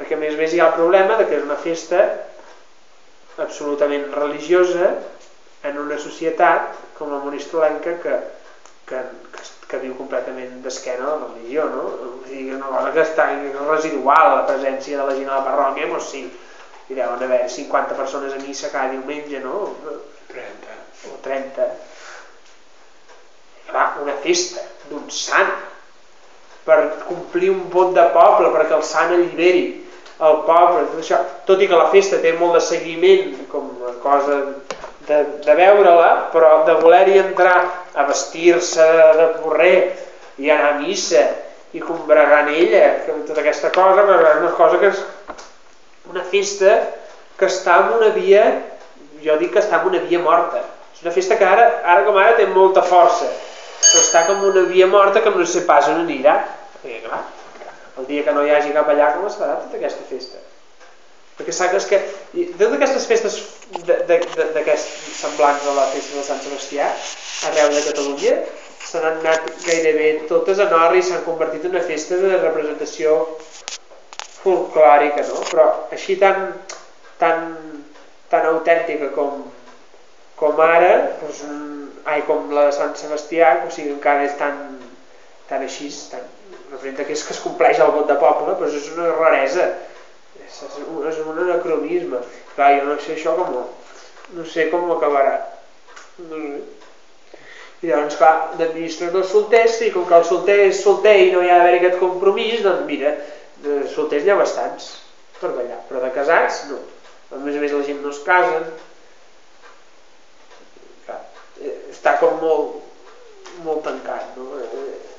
que a més a més hi ha el problema que és una festa absolutament religiosa en una societat com la monistolenca que viu completament d'esquena a la religió, no? O sigui, una cosa que està residual la presència de la gent a la parròquia, doncs sí, hi deuen haver 50 persones a missa cada diumenge, no? 30. O 30. Clar, una festa d'un sant per complir un vot de poble, perquè el sant alliberi el poble, tot això, tot i que la festa té molt de seguiment, com una cosa de veure-la, però de voler-hi entrar a vestir-se de porret i anar a missa i combregar en ella, tota aquesta cosa, és una cosa que és una festa que està en una via, jo dic que està en una via morta. És una festa que ara com ara té molta força, però està com una via morta que no sé pas on anirà, perquè clar, el dia que no hi hagi cap allà, com es farà tota aquesta festa? Perquè saps que totes aquestes festes semblants a la festa de Sant Sebastià arreu de Catalunya s'han anat gairebé totes en or i s'han convertit en una festa de representació folclòrica, no? Però així tan autèntica com ara, doncs, com la de Sant Sebastià, o sigui, encara és tan així, tan representa que és que es compleix el vot de poble, però és una raresa. És un anacronisme. Clar, jo no sé això no sé com acabarà. No sé. I llavors, clar, d'administradors solters, i com que el solter és solter i no hi ha d'haver aquest compromís, doncs mira, de solters n'hi ha bastants per ballar, però de casats no. A més la gent no es casen. Clar, està com molt tancat, no?